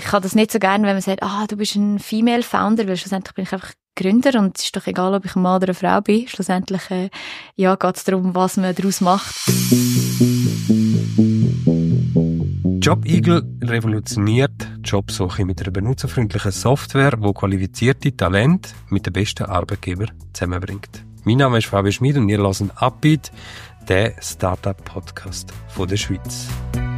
ich habe das nicht so gerne, wenn man sagt, du bist ein Female Founder, weil schlussendlich bin ich einfach Gründer und es ist doch egal, ob ich ein Mann oder eine Frau bin. Schlussendlich, geht es darum, was man daraus macht. JobEagle revolutioniert die Jobsuche mit einer benutzerfreundlichen Software, die qualifizierte Talente mit den besten Arbeitgebern zusammenbringt. Mein Name ist Fabio Schmid und ihr hört Upbeat, der Startup-Podcast von der Schweiz.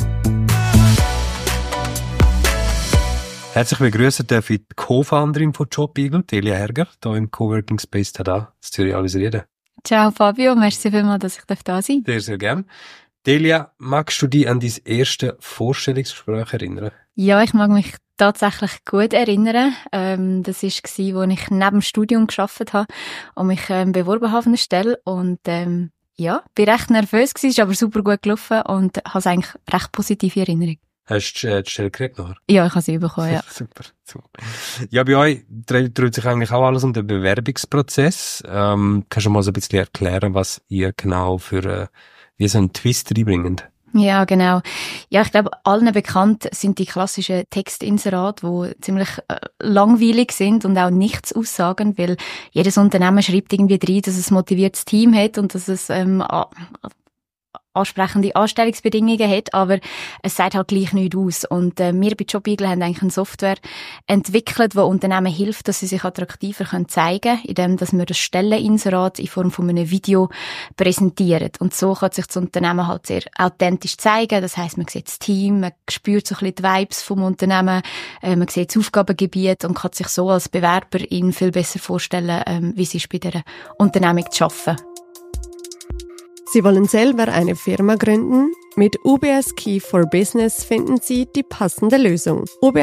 Herzlich begrüßen darf ich die Co-Founderin von JobEagle, Delia Herger, hier im Coworking Space Tada, in Zürich alles reden. Ciao Fabio, merci vielmals, dass ich da sein darf. Sehr, sehr gerne. Delia, magst du dich an dein erstes Vorstellungsgespräch erinnern? Ja, ich mag mich tatsächlich gut erinnern. Das war, als ich neben dem Studium gearbeitet habe und mich beworben habe auf eine Stelle. Und bin recht nervös gewesen, ist aber super gut gelaufen und habe es eigentlich recht positive Erinnerung. Hast du die Stelle gekriegt nachher? Ja, ich habe sie bekommen, ja. Super. Ja, bei euch dreht sich eigentlich auch alles um den Bewerbungsprozess. Kannst du mal so ein bisschen erklären, was ihr genau für wie so einen Twist reinbringt? Ja, genau. Ja, ich glaube, allen bekannt sind die klassischen Textinserate, die ziemlich langweilig sind und auch nichts aussagen, weil jedes Unternehmen schreibt irgendwie rein, dass es ein motiviertes Team hat und dass es ansprechende Anstellungsbedingungen hat, aber es sagt halt gleich nichts aus. Und wir bei JobEagle haben eigentlich eine Software entwickelt, die Unternehmen hilft, dass sie sich attraktiver zeigen können, indem dass wir das Stelleninserat in Form von einem Video präsentieren. Und so kann sich das Unternehmen halt sehr authentisch zeigen. Das heisst, man sieht das Team, man spürt so ein bisschen die Vibes vom Unternehmen, man sieht das Aufgabengebiet und kann sich so als Bewerberin viel besser vorstellen, wie es ist, bei dieser Unternehmung zu arbeiten. Sie wollen selber eine Firma gründen? Mit UBS Key for Business finden Sie die passende Lösung.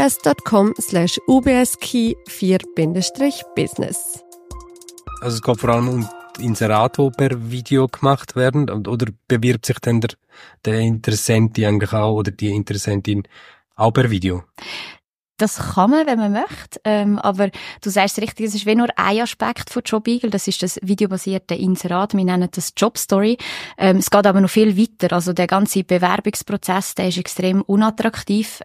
ubs.com/ubskey4-business. Also es geht vor allem um die Inserate, die per Video gemacht werden, oder bewirbt sich dann der Interessent eigentlich auch, oder die Interessentin auch per Video? Das kann man, wenn man möchte, aber du sagst es richtig, es ist wie nur ein Aspekt von JobEagle, das ist das videobasierte Inserat, wir nennen das Jobstory. Es geht aber noch viel weiter, also der ganze Bewerbungsprozess, der ist extrem unattraktiv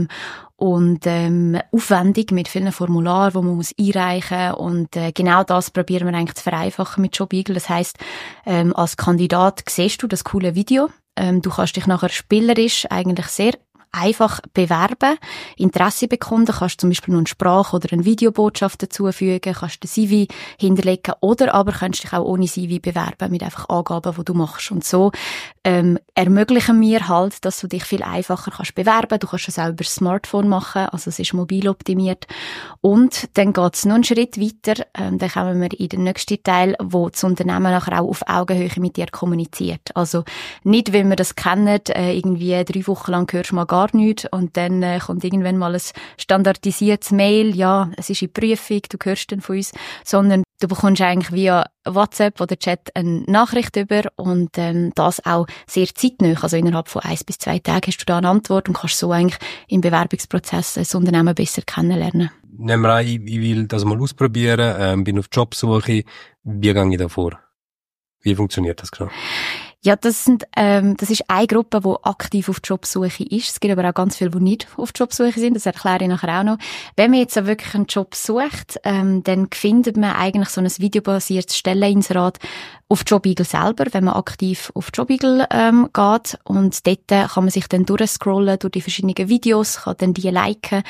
und aufwendig mit vielen Formularen, die man muss einreichen und genau das probieren wir eigentlich zu vereinfachen mit JobEagle. Das heisst, als Kandidat siehst du das coole Video, du kannst dich nachher spielerisch eigentlich sehr einfach bewerben, Interesse bekunden, kannst zum Beispiel noch eine Sprach- oder eine Videobotschaft dazufügen, kannst den CV hinterlegen oder aber kannst dich auch ohne CV bewerben mit einfach Angaben, die du machst. Und so ermöglichen wir halt, dass du dich viel einfacher kannst bewerben. Du kannst es auch über das Smartphone machen, also es ist mobil optimiert. Und dann geht es noch einen Schritt weiter, dann kommen wir in den nächsten Teil, wo das Unternehmen nachher auch auf Augenhöhe mit dir kommuniziert. Also nicht, wie wir das kennen, irgendwie 3 Wochen lang hörst du mal gar nichts und dann kommt irgendwann mal ein standardisiertes Mail, ja, es ist in Prüfung, du hörst dann von uns, sondern du bekommst eigentlich via WhatsApp oder Chat eine Nachricht über und das auch sehr zeitnah, also innerhalb von 1 bis 2 Tagen hast du da eine Antwort und kannst so eigentlich im Bewerbungsprozess das Unternehmen besser kennenlernen. Nehmen wir an, ich will das mal ausprobieren, bin auf Jobsuche, wie gehe ich da vor? Wie funktioniert das genau? Ja, das ist eine Gruppe, die aktiv auf Jobsuche ist. Es gibt aber auch ganz viele, die nicht auf Jobsuche sind. Das erkläre ich nachher auch noch. Wenn man jetzt auch wirklich einen Job sucht, dann findet man eigentlich so ein videobasiertes Stelleninserat auf JobEagle selber, wenn man aktiv auf JobEagle geht. Und dort kann man sich dann durchscrollen durch die verschiedenen Videos, kann dann die liken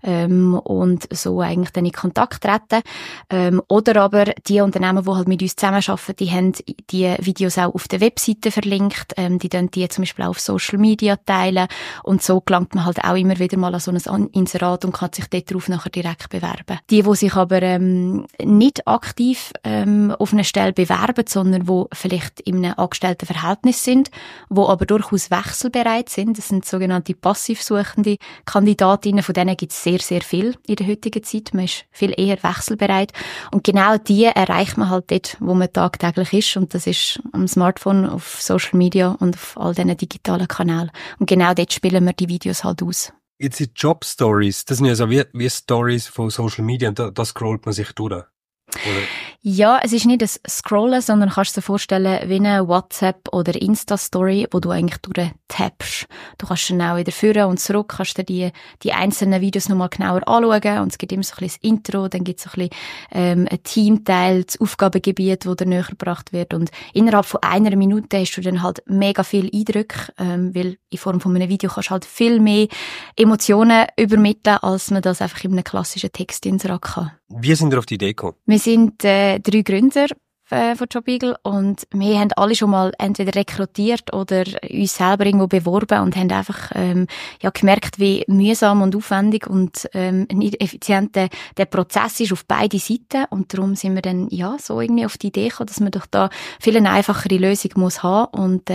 und so eigentlich dann in Kontakt treten. Oder aber die Unternehmen, die halt mit uns zusammenarbeiten, die haben die Videos auch auf der Webseite verlinkt, die dann die zum Beispiel auch auf Social Media teilen und so gelangt man halt auch immer wieder mal an so ein Inserat und kann sich dort drauf nachher direkt bewerben. Die sich aber nicht aktiv auf eine Stelle bewerben, sondern die vielleicht in einem Angestelltenverhältnis sind, die aber durchaus wechselbereit sind, das sind sogenannte passiv suchende Kandidatinnen, von denen gibt es sehr, sehr viel in der heutigen Zeit, man ist viel eher wechselbereit und genau die erreicht man halt dort, wo man tagtäglich ist und das ist am Smartphone, auf Social Media und auf all diesen digitalen Kanälen. Und genau dort spielen wir die Videos halt aus. Jetzt die Job-Stories, das sind ja so wie Stories von Social Media und da scrollt man sich durch. Oder? Ja, es ist nicht das Scrollen, sondern kannst du dir vorstellen, wie eine WhatsApp- oder Insta-Story, wo du eigentlich durchtappst. Du kannst dann auch wieder führen und zurück, kannst dir die einzelnen Videos nochmal genauer anschauen und es gibt immer so ein bisschen das Intro, dann gibt es so ein bisschen ein Teamteil, das Aufgabengebiet, wo dir näher gebracht wird und innerhalb von 1 Minute hast du dann halt mega viel Eindrücke, weil in Form von einem Video kannst du halt viel mehr Emotionen übermitteln, als man das einfach in einem klassischen Textinserat kann. Wie sind ihr auf die Idee gekommen? Wir sind 3 Gründer von Jobeagle und wir haben alle schon mal entweder rekrutiert oder uns selber irgendwo beworben und haben einfach gemerkt, wie mühsam und aufwendig und nicht effizient der Prozess ist auf beide Seiten und darum sind wir dann so irgendwie auf die Idee gekommen, dass man doch da viel eine einfachere Lösung muss haben und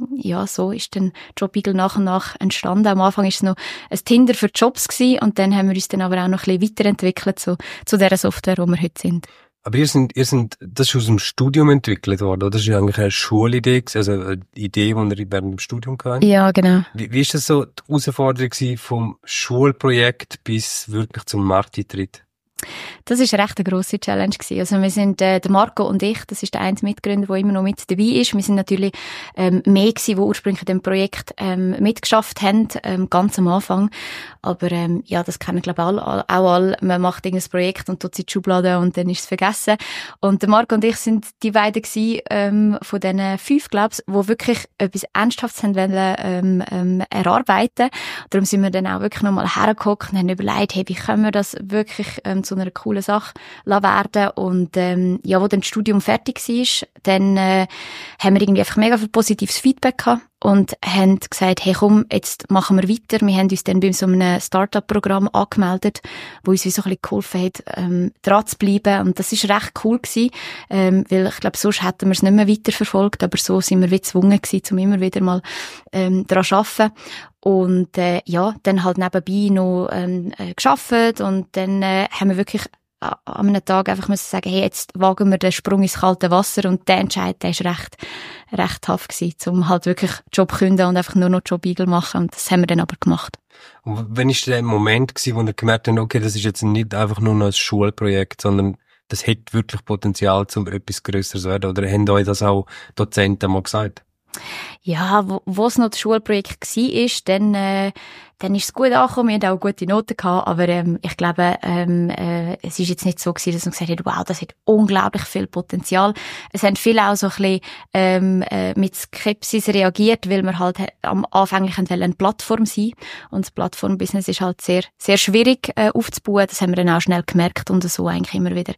so ist dann Jobeagle nach und nach entstanden. Am Anfang ist es noch ein Tinder für Jobs gewesen und dann haben wir uns dann aber auch noch ein bisschen weiterentwickelt zu der Software, wo wir heute sind. Aber ihr sind, das ist aus dem Studium entwickelt worden, oder? Das ist ja eigentlich eine Schulidee, also eine Idee, die ihr während dem Studium hattet. Ja, genau. Wie ist das so die Herausforderung vom Schulprojekt bis wirklich zum Markteintritt? Das ist recht eine grosse Challenge gewesen. Also wir sind, der Marco und ich, das ist der eine Mitgründer, der immer noch mit dabei ist. Wir sind natürlich, mehr gewesen, die ursprünglich in dem Projekt, mitgeschafft haben, ganz am Anfang. Aber, das kennen, glaube ich, auch alle. Man macht irgendein Projekt und tut es in die Schublade und dann ist es vergessen. Und der Marco und ich sind die beiden gewesen, von diesen 5, glaube ich, die wirklich etwas Ernsthaftes haben wollen, erarbeiten. Darum sind wir dann auch wirklich nochmal hergehockt und haben überlegt, hey, wie können wir das wirklich, zu einer coolen Sache werden. Und wo dann das Studium fertig war, dann haben wir irgendwie einfach mega viel positives Feedback gehabt und haben gesagt, hey komm, jetzt machen wir weiter. Wir haben uns dann bei so einem Startup-Programm angemeldet, wo uns wie so ein bisschen geholfen hat, dran zu bleiben. Und das ist recht cool gewesen, weil ich glaube, sonst hätten wir es nicht mehr weiterverfolgt, aber so sind wir wie gezwungen gewesen, um immer wieder mal daran zu arbeiten. Und dann halt nebenbei noch gearbeitet und dann haben wir wirklich an einem Tag einfach müssen sagen, hey, jetzt wagen wir den Sprung ins kalte Wasser und der Entscheid, der ist recht tough gewesen, um halt wirklich Job zu künden und einfach nur noch Jobeagle machen und das haben wir dann aber gemacht. Und wann war der Moment gewesen, wo ihr gemerkt habt, okay, das ist jetzt nicht einfach nur noch ein Schulprojekt, sondern das hat wirklich Potenzial, um etwas Grösseres zu werden? Oder haben euch das auch Dozenten mal gesagt? Ja, wo es noch das Schulprojekt war, dann ist es gut angekommen, wir hatten auch gute Noten gehabt, aber ich glaube, es ist jetzt nicht so gewesen, dass man gesagt hat, wow, das hat unglaublich viel Potenzial. Es haben viele auch so ein bisschen mit Skepsis reagiert, weil wir halt am Anfang eine Plattform sein und das Plattform-Business ist halt sehr, sehr schwierig aufzubauen. Das haben wir dann auch schnell gemerkt und so eigentlich immer wieder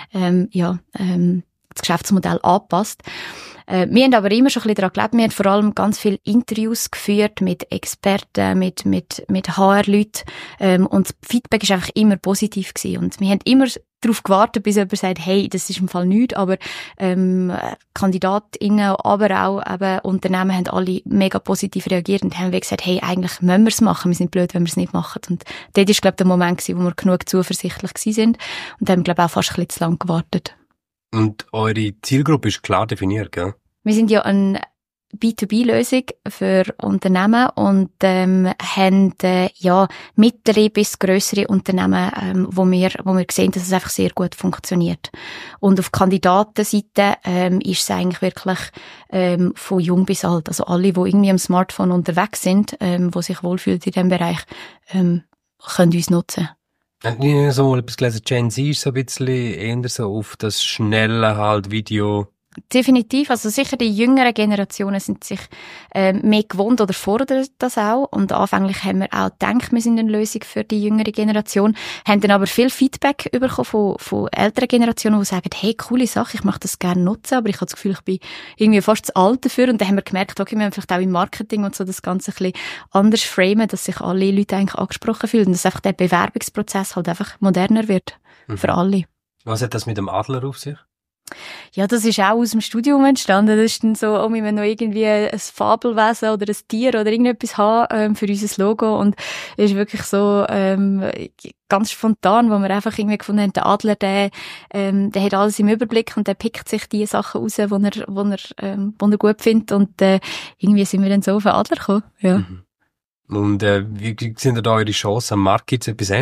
das Geschäftsmodell angepasst. Wir haben aber immer schon ein bisschen daran geglaubt. Wir haben vor allem ganz viele Interviews geführt mit Experten, mit HR-Leuten. Und das Feedback ist einfach immer positiv gewesen. Und wir haben immer darauf gewartet, bis jemand sagt, hey, das ist im Fall nichts. Aber KandidatInnen, aber auch eben Unternehmen haben alle mega positiv reagiert und haben gesagt, hey, eigentlich müssen wir es machen. Wir sind blöd, wenn wir es nicht machen. Und dort ist, glaube ich, der Moment gewesen, wo wir genug zuversichtlich gewesen sind. Und haben, glaube ich, auch fast ein bisschen zu lange gewartet. Und eure Zielgruppe ist klar definiert, gell? Wir sind ja eine B2B-Lösung für Unternehmen und haben mittlere bis grössere Unternehmen, wo wir sehen, dass es einfach sehr gut funktioniert. Und auf Kandidatenseite ist es eigentlich wirklich von jung bis alt. Also alle, die irgendwie am Smartphone unterwegs sind, die sich wohlfühlen in diesem Bereich, können uns nutzen. Habt ihr so mal etwas gelesen? Gen Z ist so ein bisschen eher so auf das schnelle halt Video. Definitiv. Also sicher die jüngeren Generationen sind sich mehr gewohnt oder fordern das auch. Und anfänglich haben wir auch gedacht, wir sind eine Lösung für die jüngere Generation. Haben dann aber viel Feedback bekommen von älteren Generationen, die sagen, hey, coole Sache, ich möchte das gerne nutzen, aber ich habe das Gefühl, ich bin irgendwie fast zu alt dafür. Und dann haben wir gemerkt, okay, wir haben vielleicht auch im Marketing und so das Ganze ein bisschen anders framen, dass sich alle Leute eigentlich angesprochen fühlen und dass einfach der Bewerbungsprozess halt einfach moderner wird. Für alle. Was hat das mit dem Adler auf sich? Ja, das ist auch aus dem Studium entstanden. Das ist dann so, wir wollen noch irgendwie ein Fabelwesen oder ein Tier oder irgendetwas haben für unser Logo. Und es ist wirklich so ganz spontan, wo wir einfach irgendwie gefunden haben, der Adler, der hat alles im Überblick und der pickt sich die Sachen raus, wo er gut findet. Und irgendwie sind wir dann so auf den Adler gekommen. Ja. Und wie sind da eure Chancen am Markt? Gibt es etwas Ähnliches?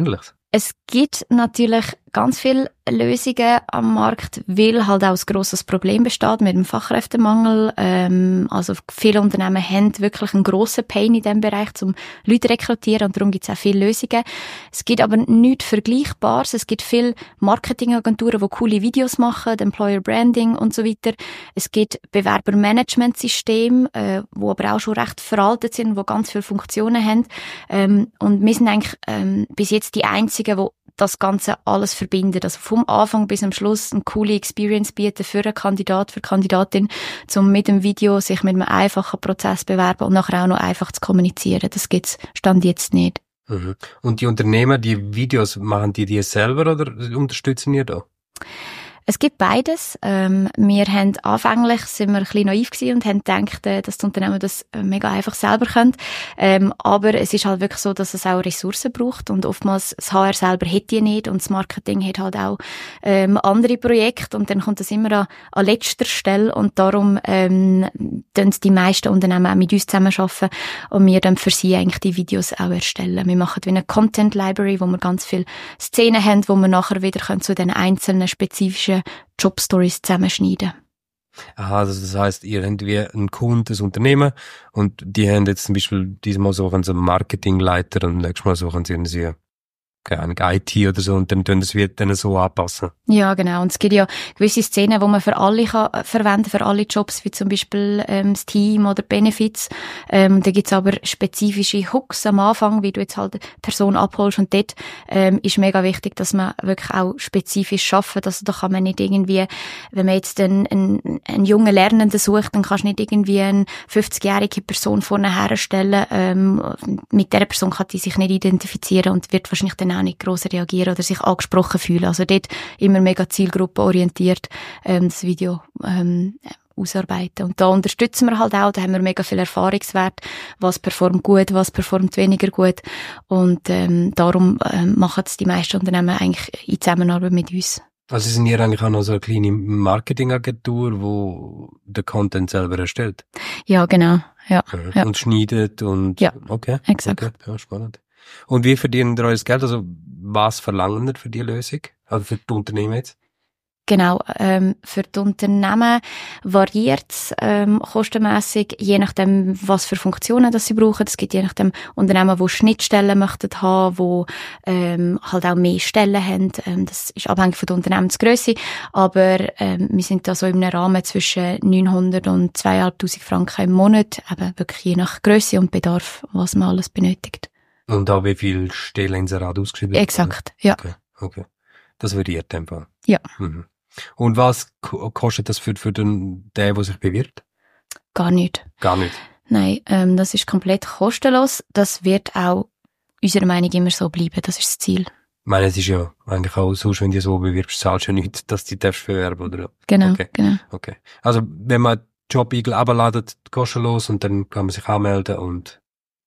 Es gibt natürlich ganz viele Lösungen am Markt, weil halt auch ein grosses Problem besteht mit dem Fachkräftemangel. Also viele Unternehmen haben wirklich einen grossen Pain in diesem Bereich, um Leute zu rekrutieren, und darum gibt es auch viele Lösungen. Es gibt aber nichts Vergleichbares. Es gibt viele Marketingagenturen, die coole Videos machen, Employer Branding und so weiter. Es gibt Bewerbermanagementsysteme, die aber auch schon recht veraltet sind, die ganz viele Funktionen haben. Und wir sind eigentlich bis jetzt die Einzigen, die das Ganze alles verbinden. Also vom Anfang bis am Schluss eine coole Experience bieten für einen Kandidat, für Kandidatin, um mit dem Video sich mit einem einfachen Prozess bewerben und nachher auch noch einfach zu kommunizieren. Das gibt's Stand jetzt nicht. Mhm. Und die Unternehmer, die Videos, machen die selber oder unterstützen ihr da? Es gibt beides. Wir haben anfänglich, sind wir ein bisschen naiv gewesen und haben gedacht, dass die Unternehmen das mega einfach selber können. Aber es ist halt wirklich so, dass es auch Ressourcen braucht, und oftmals das HR selber hat die nicht, und das Marketing hat halt auch andere Projekte, und dann kommt das immer an letzter Stelle, und darum tun die meisten Unternehmen auch mit uns zusammenarbeiten und wir dann für sie eigentlich die Videos auch erstellen. Wir machen wie eine Content Library, wo wir ganz viele Szenen haben, wo wir nachher wieder zu den einzelnen spezifischen Jobstories zusammenschneiden. Aha, also das heisst, ihr habt wie einen Kunden, ein Unternehmen, und die haben jetzt zum Beispiel diesmal so einen Marketingleiter, und nächstes Mal suchen sie keine Ahnung, IT oder so, und dann tun das wird dann so anpassen. Ja, genau. Und es gibt ja gewisse Szenen, die man für alle kann verwenden, für alle Jobs, wie zum Beispiel das Team oder Benefits. Da gibt's aber spezifische Hooks am Anfang, wie du jetzt halt eine Person abholst, und dort ist mega wichtig, dass man wirklich auch spezifisch arbeitet. Also da kann man nicht irgendwie, wenn man jetzt einen jungen Lernenden sucht, dann kannst du nicht irgendwie eine 50-jährige Person vorne herstellen. Mit der Person kann die sich nicht identifizieren und wird wahrscheinlich dann auch nicht gross reagieren oder sich angesprochen fühlen. Also dort immer mega zielgruppenorientiert das Video ausarbeiten. Und da unterstützen wir halt auch, da haben wir mega viel Erfahrungswert, was performt gut, was performt weniger gut, und darum machen es die meisten Unternehmen eigentlich in Zusammenarbeit mit uns. Also sind ihr eigentlich auch noch so eine kleine Marketingagentur, wo der Content selber erstellt? Ja, genau. Ja. Ja. Und schneidet und... Ja, okay. Exakt. Okay. Ja, spannend. Und wie verdient ihr euer Geld? Also was verlangen ihr für die Lösung? Also für die Unternehmen jetzt? Genau, für die Unternehmen variiert es kostenmässig, je nachdem, was für Funktionen das sie brauchen. Es gibt je nachdem Unternehmen, die Schnittstellen möchten haben, die halt auch mehr Stellen haben. Das ist abhängig von der Unternehmensgrösse, aber wir sind da so in einem Rahmen zwischen 900 und 2'500 Franken im Monat, eben wirklich je nach Grösse und Bedarf, was man alles benötigt. Und auch wie viele Stelleninserate ausgeschrieben? Exakt, ja. Okay. Das variiert einfach. Ja. Mhm. Und was kostet das für den, der sich bewirbt? Gar nicht. Gar nicht? Nein, das ist komplett kostenlos. Das wird auch unserer Meinung immer so bleiben. Das ist das Ziel. Ich meine, es ist ja eigentlich auch so, wenn du so bewirbst, zahlst du ja nichts, dass du dich bewerben, oder? Genau, okay. Genau. Okay. Also, wenn man Jobeagle abladet, kostenlos, und dann kann man sich anmelden und...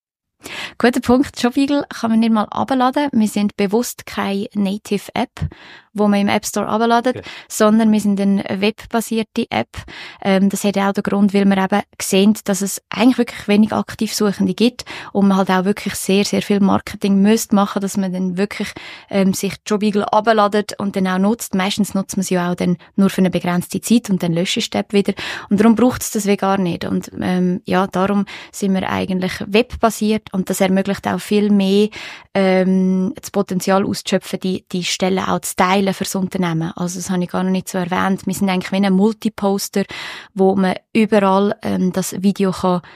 Guter Punkt. Jobeagle kann man nicht mal abladen. Wir sind bewusst keine Native App, wo man im App Store abladet, okay, sondern wir sind eine webbasierte App. Das hat auch den Grund, weil wir eben sehen, dass es eigentlich wirklich wenig aktiv Suchende gibt und man halt auch wirklich sehr, sehr viel Marketing müsste machen, dass man dann wirklich sich Jobeagle abladet und dann auch nutzt. Meistens nutzt man sie ja auch dann nur für eine begrenzte Zeit und dann löscht die App wieder. Und darum braucht es das wie gar nicht. Und ja, darum sind wir eigentlich webbasiert. Und das ermöglicht auch viel mehr, das Potenzial auszuschöpfen, die Stellen auch zu teilen fürs Unternehmen. Also das habe ich gar noch nicht so erwähnt. Wir sind eigentlich wie ein Multiposter, wo man überall das Video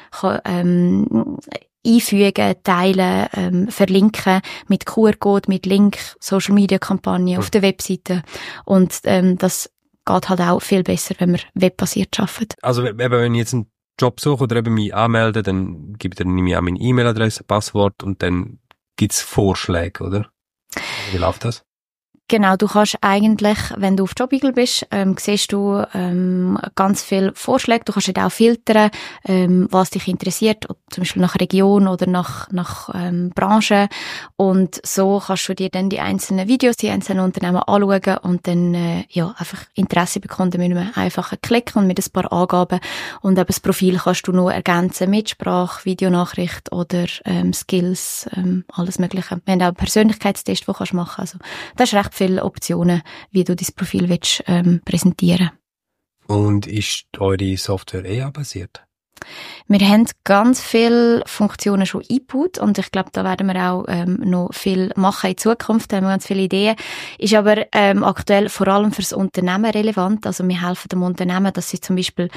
kann einfügen, teilen, verlinken, mit QR-Code, mit Link, Social-Media-Kampagnen auf der Webseite. Und das geht halt auch viel besser, wenn man webbasiert arbeitet. Also eben, wenn ich jetzt einen Job suche oder eben mich anmelde, dann gebe ich dann auch meine E-Mail-Adresse, Passwort und dann gibt's Vorschläge, oder? Wie läuft das? Genau, du kannst eigentlich, wenn du auf Jobeagle bist, siehst du ganz viele Vorschläge. Du kannst dort auch filtern, was dich interessiert, zum Beispiel nach Region oder nach Branche. Und so kannst du dir dann die einzelnen Videos, die einzelnen Unternehmen anschauen und dann einfach Interesse bekunden mit einem einfachen Klick und mit ein paar Angaben. Und eben das Profil kannst du noch ergänzen mit Sprache, Videonachricht oder Skills, alles Mögliche. Wir haben auch einen Persönlichkeitstest, den du machen kannst. Also das ist recht viele Optionen, wie du dein Profil willst, präsentieren. Und ist eure Software AI-basiert? Wir haben ganz viele Funktionen schon eingebaut und ich glaube, da werden wir auch noch viel machen in Zukunft, da haben wir ganz viele Ideen. Ist aber aktuell vor allem fürs Unternehmen relevant. Also wir helfen dem Unternehmen, dass sie zum Beispiel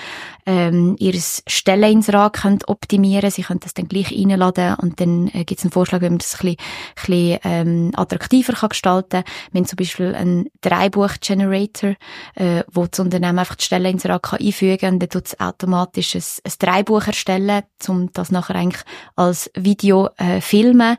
ihr Stelleninserat können optimieren. Sie können das dann gleich reinladen und dann gibt es einen Vorschlag, wie man das ein bisschen attraktiver kann gestalten kann. Wir haben zum Beispiel einen Dreibuch-Generator, wo das Unternehmen einfach die Stelleninserat einfügen kann und dann tut es automatisch ein Dreibuch erstellen, um das nachher eigentlich als Video filmen.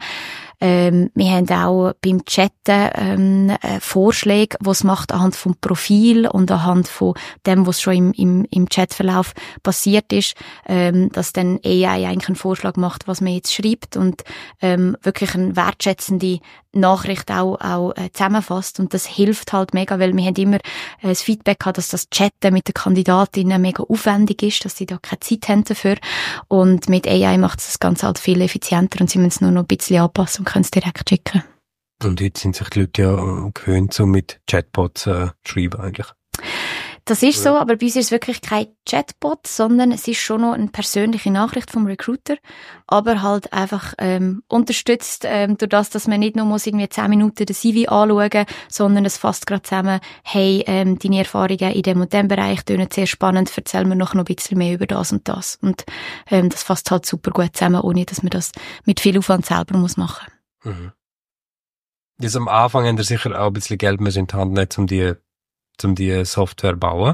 Wir haben auch beim Chatten Vorschläge, was macht anhand vom Profil und anhand von dem, was schon im Chatverlauf passiert ist, dass dann AI eigentlich einen Vorschlag macht, was man jetzt schreibt und wirklich eine wertschätzende Nachricht auch zusammenfasst. Und das hilft halt mega, weil wir haben immer das Feedback gehabt, dass das Chatten mit den Kandidatinnen mega aufwendig ist, dass sie da keine Zeit haben dafür. Und mit AI macht es das Ganze halt viel effizienter und sie müssen es nur noch ein bisschen anpassen und können es direkt schicken. Und heute sind sich die Leute ja gewöhnt, so mit Chatbots zu schreiben eigentlich. Das ist so, aber bei uns ist es wirklich kein Chatbot, sondern es ist schon noch eine persönliche Nachricht vom Recruiter, aber halt einfach unterstützt durch das, dass man nicht nur muss irgendwie 10 Minuten den CV anschauen, sondern es fasst gerade zusammen, hey, deine Erfahrungen in dem und dem Bereich tönen sehr spannend, erzähl mir noch ein bisschen mehr über das und das. Und das fasst halt super gut zusammen, ohne dass man das mit viel Aufwand selber muss machen. Mhm. Jetzt am Anfang haben wir sicher auch ein bisschen Geld in die Hand nehmen, um die Software zu bauen.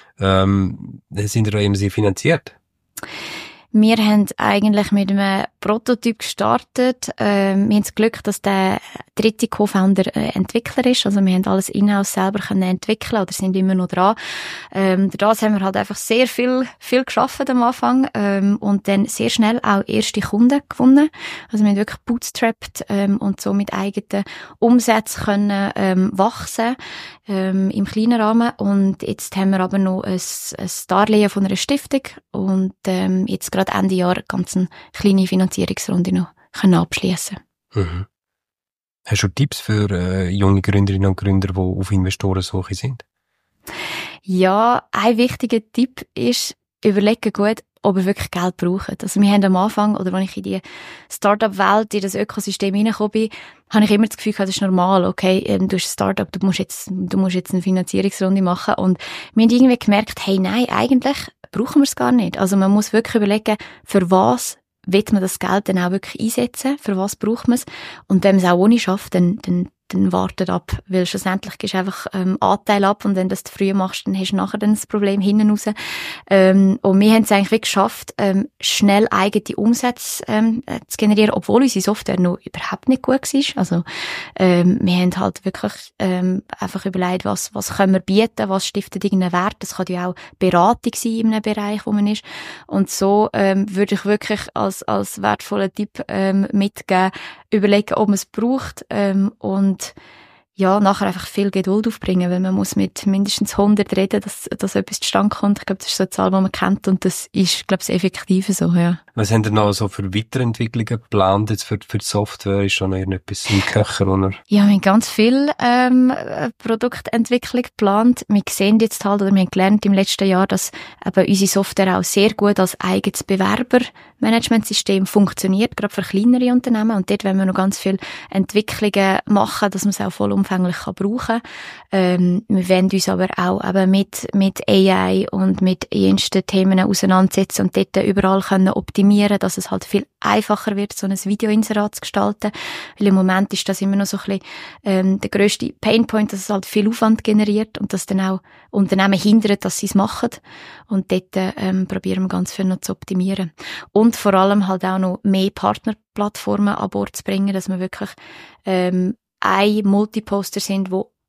Sind ihr irgendwie finanziert? Wir haben eigentlich mit einem Prototyp gestartet. Wir haben das Glück, dass der dritte Co-Founder Entwickler ist. Also wir haben alles in-house selber können entwickeln oder sind immer noch dran. Durch das haben wir halt einfach sehr viel geschafft am Anfang und dann sehr schnell auch erste Kunden gewonnen. Also wir haben wirklich bootstrapped und so mit eigenen Umsätzen können wachsen im kleinen Rahmen. Und jetzt haben wir aber noch ein Darlehen von einer Stiftung und jetzt gerade Ende Jahr ganz eine kleine Finanzierungsrunde noch können abschließen. Mhm. Hast du Tipps für junge Gründerinnen und Gründer, die auf Investorensuche sind? Ja, ein wichtiger Tipp ist, überlegen gut, ob ihr wirklich Geld braucht. Also wir haben am Anfang, oder als ich in die Startup-Welt, in das Ökosystem reingekommen bin, habe ich immer das Gefühl gehabt, das ist normal, okay, du hast ein Startup, du musst jetzt eine Finanzierungsrunde machen. Und wir haben irgendwie gemerkt, hey, nein, eigentlich brauchen wir es gar nicht. Also man muss wirklich überlegen, für was will man das Geld dann auch wirklich einsetzen, für was braucht man es. Und wenn man es auch ohne schafft, dann wartet ab, weil schlussendlich gibst du einfach Anteil ab und wenn du das zu früh machst, dann hast du nachher dann das Problem hinten raus. Und wir haben es eigentlich wirklich geschafft, schnell eigene Umsätze zu generieren, obwohl unsere Software noch überhaupt nicht gut war. Also wir haben halt wirklich einfach überlegt, was können wir bieten, was stiftet irgendeinen Wert. Das kann ja auch Beratung sein in einem Bereich, wo man ist. Und so würde ich wirklich als wertvollen Tipp mitgeben, überlegen, ob man es braucht und ja, nachher einfach viel Geduld aufbringen, weil man muss mit mindestens 100 reden, dass etwas zustande kommt. Ich glaube, das ist so eine Zahl, die man kennt und das ist, glaube ich, das Effektive so, ja. Was haben denn noch so für Weiterentwicklungen geplant jetzt für die Software? Ist schon noch irgendetwas im Köcher, oder? Ja, wir haben ganz viel Produktentwicklung geplant. Wir sehen jetzt halt, oder wir haben gelernt im letzten Jahr, dass eben unsere Software auch sehr gut als eigenes Bewerbermanagementsystem funktioniert, gerade für kleinere Unternehmen. Und dort wollen wir noch ganz viele Entwicklungen machen, dass man es auch vollumfänglich brauchen kann. Wir wollen uns aber auch eben mit AI und mit jensten Themen auseinandersetzen und dort überall können optimieren, dass es halt viel einfacher wird, so ein Videoinserat zu gestalten. Weil im Moment ist das immer noch so ein bisschen der grösste Painpoint, dass es halt viel Aufwand generiert und dass dann auch Unternehmen hindert, dass sie es machen. Und dort probieren wir ganz viel noch zu optimieren. Und vor allem halt auch noch mehr Partnerplattformen an Bord zu bringen, dass wir wirklich ein Multiposter sind, wo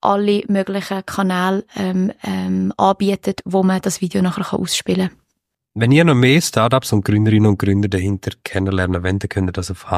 alle möglichen Kanäle anbietet, wo man das Video nachher ausspielen kann. Wenn ihr noch mehr Startups und Gründerinnen und Gründer dahinter kennenlernen wollt, dann könnt ihr das auf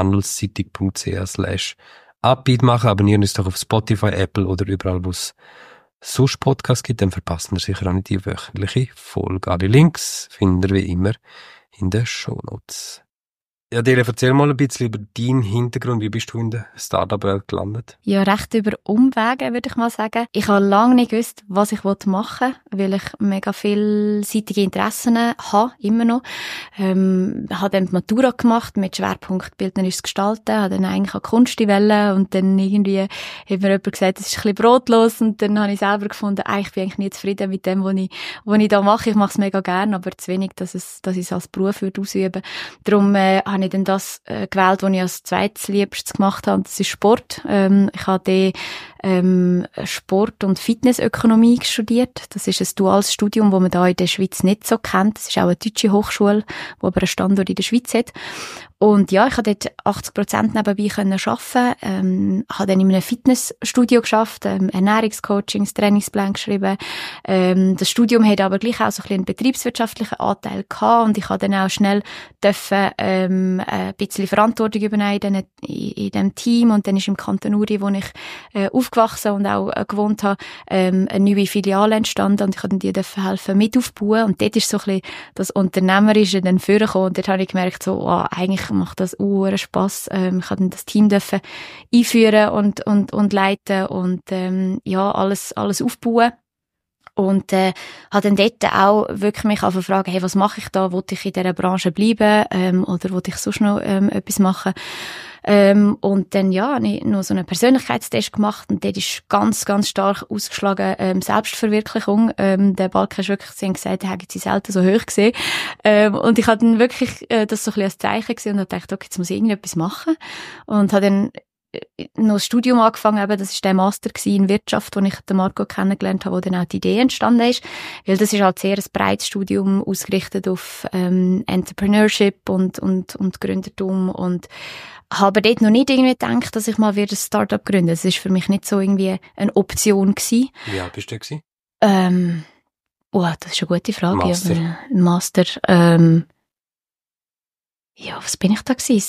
handelszeitung.ch/Upbeat machen. Abonnieren uns doch auf Spotify, Apple oder überall, wo es sonst Podcasts gibt, dann verpasst ihr sicher auch nicht die wöchentliche Folge. Alle Links findet ihr wie immer in den Shownotes. Ja, Adele, erzähl mal ein bisschen über deinen Hintergrund. Wie bist du in der Startup-Welt gelandet? Ja, recht über Umwege, würde ich mal sagen. Ich habe lange nicht gewusst, was ich machen wollte, weil ich mega vielseitige Interessen habe, immer noch. Habe dann die Matura gemacht mit Schwerpunkt bildnerisches Gestalten, habe dann eigentlich an Kunst wollen und dann irgendwie hat mir jemand gesagt, das ist ein bisschen brotlos und dann habe ich selber gefunden, ich bin eigentlich nie zufrieden mit dem, was ich da mache. Ich mache es mega gerne, aber zu wenig, dass ich es als Beruf ausüben würde. Darum habe ich dann das gewählt, was ich als zweitliebstes gemacht habe, und das ist Sport. Ich habe Sport- und Fitnessökonomie studiert. Das ist ein duales Studium, das man da in der Schweiz nicht so kennt. Das ist auch eine deutsche Hochschule, die aber einen Standort in der Schweiz hat. Und ja, ich habe dort 80% nebenbei arbeiten. Habe dann in einem Fitnessstudio geschafft, Ernährungscoachings, Trainingspläne geschrieben. Das Studium hat aber gleich auch so ein bisschen einen betriebswirtschaftlichen Anteil gehabt und ich habe dann auch schnell dürfen, ein bisschen Verantwortung übernehmen in diesem Team, und dann ist im Kanton Uri, wo ich aufgewachsen und auch gewohnt habe, eine neue Filiale entstanden und ich konnte die helfen mit aufbauen, und dort ist so ein bisschen das Unternehmerische dann vorgekommen und dort habe ich gemerkt, so, eigentlich macht das Spass. Ich konnte das Team einführen und leiten und alles aufbauen. Und habe dann dort auch wirklich mich fragen, hey, was mache ich da? Wollte ich in dieser Branche bleiben oder wollte ich sonst noch etwas machen? Und dann habe ich noch so einen Persönlichkeitstest gemacht und dort ist ganz, ganz stark ausgeschlagen Selbstverwirklichung. Der Balken ist wirklich, sie haben gesagt, den hätten sie selten so hoch gesehen. Und ich habe dann wirklich das so ein bisschen als Zeichen gesehen und habe gedacht, okay, jetzt muss ich irgendetwas machen. Und habe dann noch das Studium angefangen, eben, das war der Master in Wirtschaft, wo ich den Marco kennengelernt habe, wo dann auch die Idee entstanden ist. Weil das ist halt sehr ein breites Studium, ausgerichtet auf Entrepreneurship und Gründertum, und habe dort noch nicht irgendwie gedacht, dass ich mal wieder ein Startup gründe. Das ist für mich nicht so irgendwie eine Option gewesen. Wie alt bist du gewesen? Das ist eine gute Frage. Master. Master. Was bin ich da gewesen?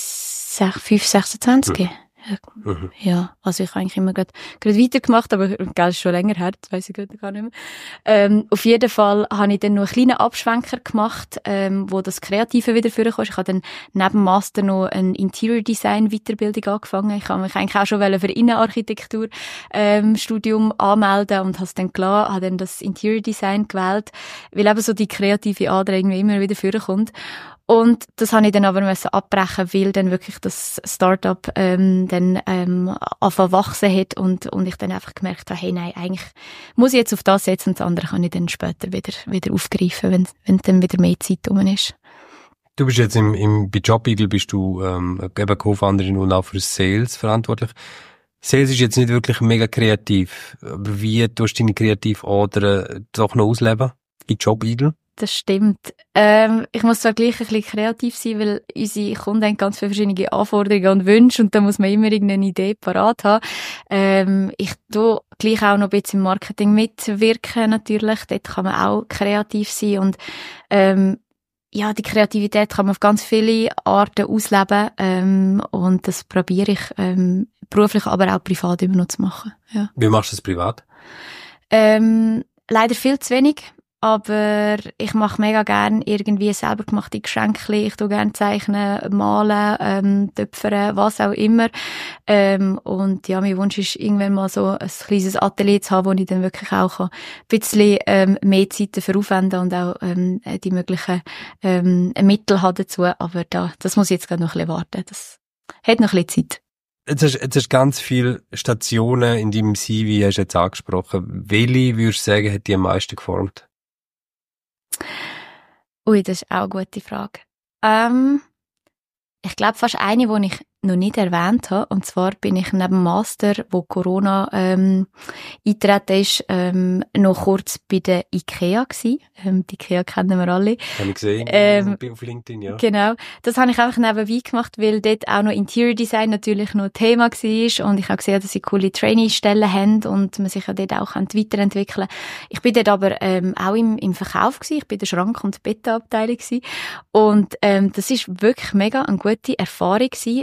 26. Mhm. Ja, also ich habe eigentlich immer gerade weitergemacht, aber das ist schon länger her, das weiss ich gerade gar nicht mehr. Auf jeden Fall habe ich dann noch einen kleinen Abschwenker gemacht, wo das Kreative wieder vorkam. Ich habe dann neben Master noch eine Interior Design Weiterbildung angefangen. Ich habe mich eigentlich auch schon für Innenarchitektur Studium anmelden und habe es dann gelassen, habe dann das Interior Design gewählt, weil eben so die kreative Ader irgendwie immer wieder vorkommt. Und das habe ich dann aber abbrechen, weil dann wirklich das Startup dann angefangen wachsen hat und ich dann einfach gemerkt habe, hey, nein, eigentlich muss ich jetzt auf das setzen und das andere kann ich dann später wieder aufgreifen, wenn dann wieder mehr Zeit rum ist. Du bist jetzt bei Jobeagle bist du eben Co-Founderin und auch für Sales verantwortlich. Sales ist jetzt nicht wirklich mega kreativ. Aber wie tust du deine Kreativader doch noch ausleben in Jobeagle? Das stimmt. Ich muss zwar gleich ein bisschen kreativ sein, weil unsere Kunden haben ganz viele verschiedene Anforderungen und Wünsche und da muss man immer irgendeine Idee parat haben. Ich tue gleich auch noch ein bisschen im Marketing mitwirken natürlich. Dort kann man auch kreativ sein und die Kreativität kann man auf ganz viele Arten ausleben und das probiere ich beruflich, aber auch privat immer noch zu machen. Ja. Wie machst du das privat? Leider viel zu wenig. Aber ich mache mega gern irgendwie selber gemachte Geschenke. Ich tue gerne zeichnen, malen, töpfern, was auch immer. Und ja, mein Wunsch ist, irgendwann mal so ein kleines Atelier zu haben, wo ich dann wirklich auch ein bisschen mehr Zeit dafür aufwenden und auch die möglichen Mittel haben dazu. Aber das muss ich jetzt gerade noch ein bisschen warten. Das hat noch ein bisschen Zeit. Jetzt hast ganz viele Stationen in deinem CV, hast du jetzt angesprochen. Welche, würdest du sagen, hat die am meisten geformt? Das ist auch eine gute Frage. Ich glaube fast eine, die ich noch nicht erwähnt habe. Und zwar bin ich neben dem Master, wo Corona eingetreten ist, noch kurz bei der IKEA gewesen. Die IKEA kennen wir alle. Habe ich gesehen auf LinkedIn, ja. Genau. Das habe ich einfach nebenbei gemacht, weil dort auch noch Interior Design natürlich noch ein Thema war. Und ich habe gesehen, dass sie coole Trainee-Stellen haben und man sich ja dort auch weiterentwickeln kann. Ich bin dort aber auch im Verkauf gewesen. Ich bin in der Schrank- und Bettenabteilung gewesen. Und das ist wirklich mega eine gute Erfahrung gewesen,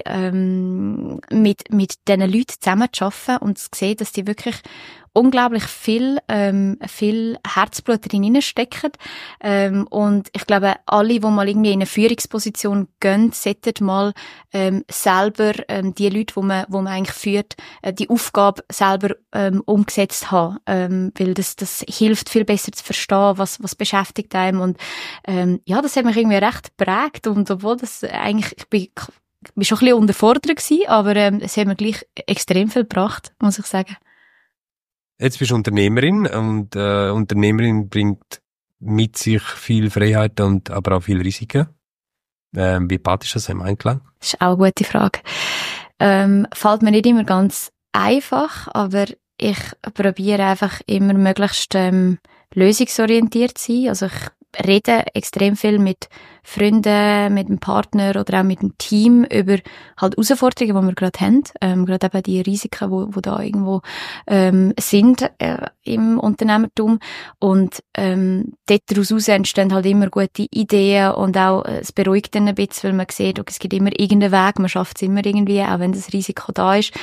mit diesen Leuten zusammen zu arbeiten und zu sehen, dass die wirklich unglaublich viel Herzblut drin stecken. Und ich glaube, alle, die mal irgendwie in eine Führungsposition gehen, sollten mal selber die Leute, die man eigentlich führt, die Aufgabe selber umgesetzt haben. Weil das hilft viel besser zu verstehen, was beschäftigt einem. Und ja, das hat mich irgendwie recht geprägt. Und obwohl das eigentlich, ich bin schon ein bisschen unterfordert gewesen, aber es hat mir gleich extrem viel gebracht, muss ich sagen. Jetzt bist du Unternehmerin und Unternehmerin bringt mit sich viel Freiheit und aber auch viel Risiken. Wie bad ist das im Einklang? Das ist auch eine gute Frage. Fällt mir nicht immer ganz einfach, aber ich probiere einfach immer möglichst lösungsorientiert zu sein. Also ich rede extrem viel mit Freunden, mit dem Partner oder auch mit dem Team über halt Herausforderungen, die wir gerade haben. Gerade eben die Risiken, wo da irgendwo sind im Unternehmertum. Und daraus entstehen halt immer gute Ideen und auch es beruhigt dann ein bisschen, weil man sieht, okay, es gibt immer irgendeinen Weg, man schafft es immer irgendwie, auch wenn das Risiko da ist.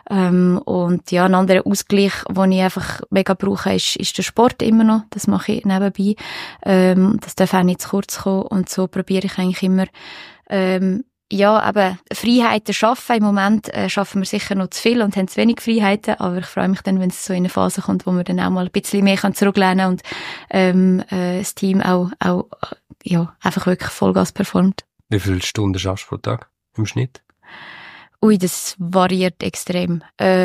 Und ja, ein anderer Ausgleich, den ich einfach mega brauche, ist der Sport immer noch. Das mache ich nebenbei. Das darf auch nicht zu kurz kommen. Und so probiere ich eigentlich immer, ja, eben Freiheiten schaffen. Im Moment schaffen wir sicher noch zu viel und haben zu wenig Freiheiten, aber ich freue mich dann, wenn es so in eine Phase kommt, wo man dann auch mal ein bisschen mehr zurücklehnen kann und das Team auch ja, einfach wirklich Vollgas performt. Wie viele Stunden schaffst du pro Tag im Schnitt? Ui, das variiert extrem.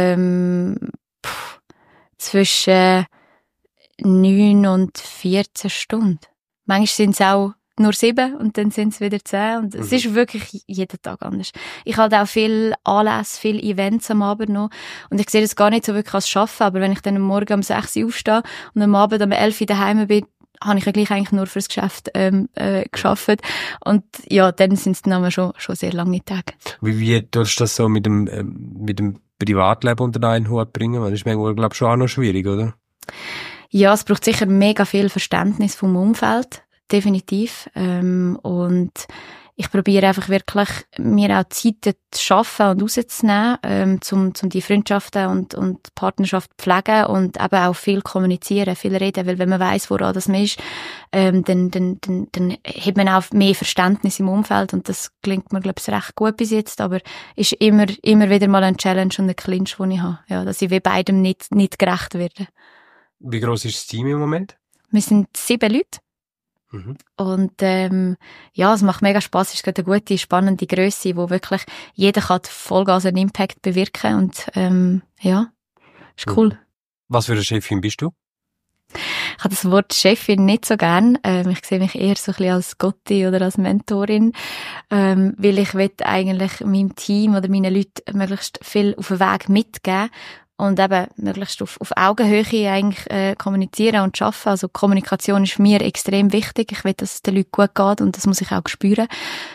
Zwischen 9 und 14 Stunden. Manchmal sind es auch nur 7 und dann sind es wieder 10 und es ist wirklich jeden Tag anders. Ich habe auch viel Anlässe, viele Events am Abend noch und ich sehe das gar nicht so wirklich als Arbeiten, aber wenn ich dann am Morgen um 6 Uhr aufstehe und am Abend um 11 Uhr daheim bin, habe ich ja gleich eigentlich nur fürs Geschäft gearbeitet. Und ja, dann sind es dann schon sehr lange Tage. Wie tust du das so mit dem Privatleben unter einen Hut bringen? Das ist manchmal, glaube ich, schon auch noch schwierig, oder? Ja, es braucht sicher mega viel Verständnis vom Umfeld, definitiv. Und ich probiere einfach wirklich, mir auch Zeiten zu schaffen und rauszunehmen, um die Freundschaften und Partnerschaft zu pflegen und eben auch viel kommunizieren, viel reden, weil wenn man weiss, woran das man ist, dann hat man auch mehr Verständnis im Umfeld und das klingt mir, glaube ich, recht gut bis jetzt, aber ist immer wieder mal ein Challenge und ein Clinch, den ich habe, ja, dass ich wie beidem nicht gerecht werde. Wie gross ist das Team im Moment? Wir sind 7 Leute. Und ja, es macht mega Spass. Es ist gerade eine gute, spannende Grösse, wo wirklich jeder kann Vollgas einen Impact bewirken und ja, ist cool. Was für eine Chefin bist du? Ich habe das Wort Chefin nicht so gern. Ich sehe mich eher so ein bisschen als Gotti oder als Mentorin, weil ich will eigentlich meinem Team oder meinen Leuten möglichst viel auf den Weg mitgeben. Und eben möglichst auf Augenhöhe eigentlich kommunizieren und arbeiten. Also Kommunikation ist mir extrem wichtig. Ich will, dass es den Leuten gut geht und das muss ich auch spüren.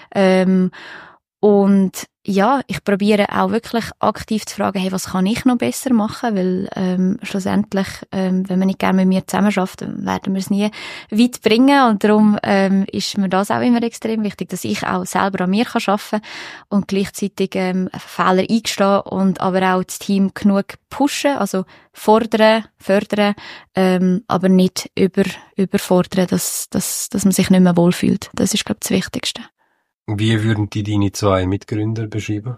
Und ja, ich probiere auch wirklich aktiv zu fragen, hey, was kann ich noch besser machen? Weil schlussendlich, wenn man nicht gerne mit mir zusammenarbeitet, werden wir es nie weit bringen. Und darum ist mir das auch immer extrem wichtig, dass ich auch selber an mir arbeiten kann und gleichzeitig Fehler eingestehen und aber auch das Team genug pushen, also fordern, fördern, aber nicht überfordern, dass man sich nicht mehr wohlfühlt. Das ist, glaube ich, das Wichtigste. Wie würden die deine 2 Mitgründer beschreiben?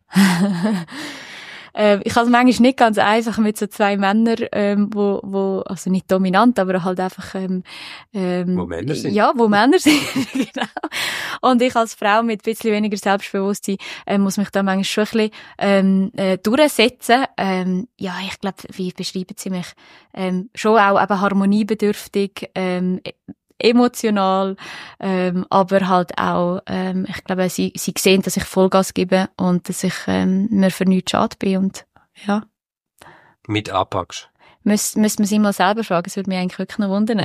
Ich habe es manchmal nicht ganz einfach mit so 2 Männern, wo also nicht dominant, aber halt einfach wo Männer sind. Ja, wo Männer sind, genau. Und ich als Frau mit ein bisschen weniger Selbstbewusstsein muss mich da manchmal schon ein bisschen durchsetzen. Ja, ich glaube, wie beschreiben sie mich? Schon auch eben harmoniebedürftig, emotional, aber halt auch, ich glaube, sie sehen, dass ich Vollgas gebe und dass ich mir für nichts schade bin und ja. Mit anpackst? Müsste man sie mal selber fragen, das würde mich eigentlich wirklich noch wundern.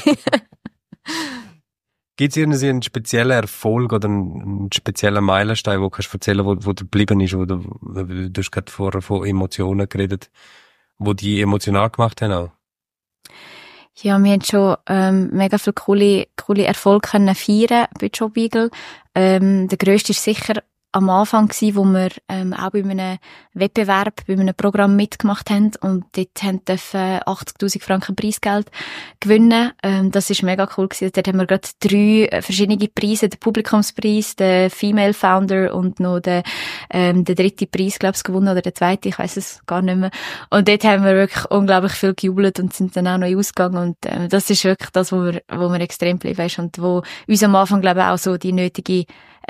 Gibt es irgendwie einen speziellen Erfolg oder einen speziellen Meilenstein, wo du kannst erzählen, wo du geblieben ist? Oder du hast gerade vorher von Emotionen geredet, wo die emotional gemacht haben auch? Ja, wir haben schon mega viele coole Erfolge können feiern bei Job Eagle. Der grösste ist sicher am Anfang gewesen, wo wir auch bei einem Wettbewerb, bei einem Programm mitgemacht haben und dort dürfen 80'000 Franken Preisgeld gewinnen. Das ist mega cool gewesen. Dort haben wir gerade 3 verschiedene Preise, den Publikumspreis, den Female Founder und noch den 3. Preis, glaube ich, gewonnen oder den 2., ich weiss es gar nicht mehr. Und dort haben wir wirklich unglaublich viel gejubelt und sind dann auch noch ausgegangen und das ist wirklich das, wo wir extrem geblieben ist und wo uns am Anfang, glaube ich, auch so die nötige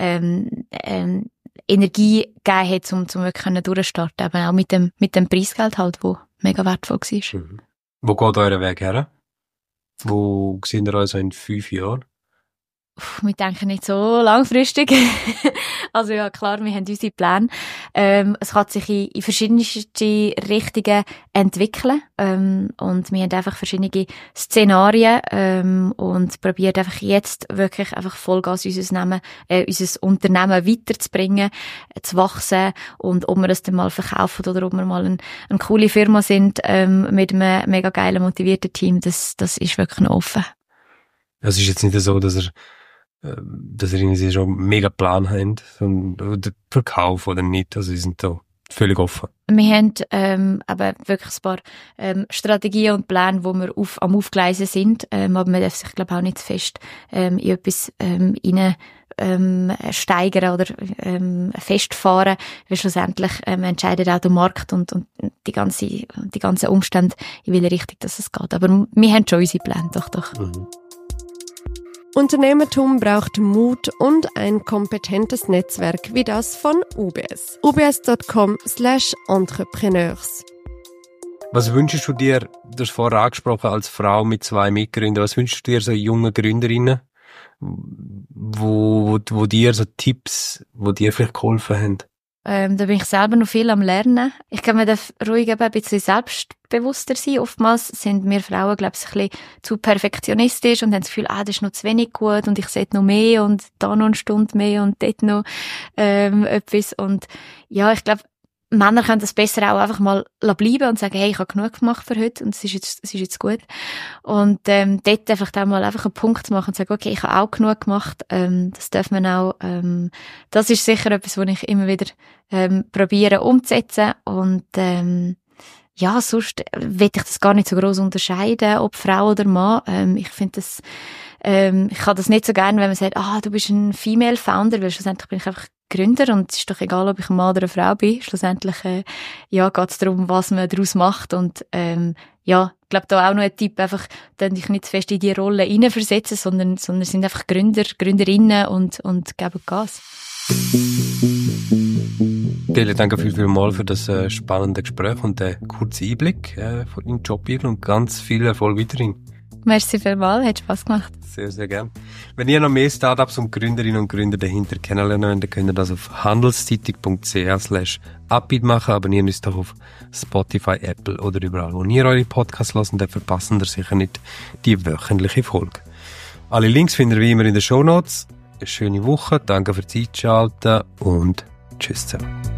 Energie gegeben hat, um wirklich durchstarten, eben auch mit dem Preisgeld halt, wo mega wertvoll war. Mhm. Wo geht euer Weg her? Wo seht ihr euch in 5 Jahren? Wir denken nicht so langfristig. Also ja, klar, wir haben unsere Pläne. Es kann sich in verschiedenste Richtungen entwickeln. Und wir haben einfach verschiedene Szenarien und probieren einfach jetzt wirklich einfach Vollgas unser Unternehmen weiterzubringen, zu wachsen und ob wir das dann mal verkaufen oder ob wir mal eine coole Firma sind mit einem mega geilen, motivierten Team, das ist wirklich noch offen. Es ist jetzt nicht so, dass ihr irgendwie schon mega Plan habt, sondern der Verkauf oder nicht, also sie sind da völlig offen. Wir haben aber wirklich ein paar Strategien und Pläne, wo wir am Aufgleisen sind, aber man darf sich, glaube ich, auch nicht zu fest in etwas steigern oder festfahren, weil schlussendlich entscheidet auch der Markt und die ganzen Umstände, in welche Richtung das es geht. Aber wir haben schon unsere Pläne, doch. Mhm. Unternehmertum braucht Mut und ein kompetentes Netzwerk wie das von UBS. ubs.com/entrepreneurs. Was wünschst du dir, du hast vorher angesprochen, als Frau mit 2 Mitgründern, was wünschst du dir so junge Gründerinnen, wo dir so Tipps, wo dir vielleicht geholfen haben? Da bin ich selber noch viel am Lernen. Ich glaube, man darf ruhig eben ein bisschen selbstbewusster sein. Oftmals sind wir Frauen, glaube ich, ein bisschen zu perfektionistisch und haben das Gefühl, das ist noch zu wenig gut und ich sollte noch mehr und da noch eine Stunde mehr und dort noch etwas. Und ja, ich glaube, Männer können das besser auch einfach mal bleiben und sagen, hey, ich habe genug gemacht für heute und es ist jetzt gut. Und dort einfach dann mal einfach einen Punkt machen und sagen, okay, ich habe auch genug gemacht. Das darf man auch. Das ist sicher etwas, was ich immer wieder probiere umzusetzen. Und ja, sonst will ich das gar nicht so gross unterscheiden, ob Frau oder Mann. Ich finde das, ich kann das nicht so gerne, wenn man sagt, du bist ein Female Founder, weil schlussendlich bin ich einfach Gründer und es ist doch egal, ob ich ein Mann oder eine Frau bin. Schlussendlich, geht es darum, was man daraus macht und, ich glaube, da auch noch ein Tipp, einfach, dann dich nicht zu fest in die Rolle hineinversetzen, sondern sind einfach Gründerinnen und geben Gas. Dele, danke vielmals für das spannende Gespräch und den kurzen Einblick von deinem Job und ganz viel Erfolg weiterhin. Merci vielmals, hat Spass gemacht. Sehr, sehr gern. Wenn ihr noch mehr Startups und Gründerinnen und Gründer dahinter kennenlernen wollt, dann könnt ihr das auf handelszeitung.ch/upbeat machen. Abonnieren uns doch auf Spotify, Apple oder überall, wo ihr eure Podcasts hört, dann verpassen ihr sicher nicht die wöchentliche Folge. Alle Links findet ihr wie immer in den Shownotes. Eine schöne Woche, danke für die Zeit schalten und tschüss zusammen.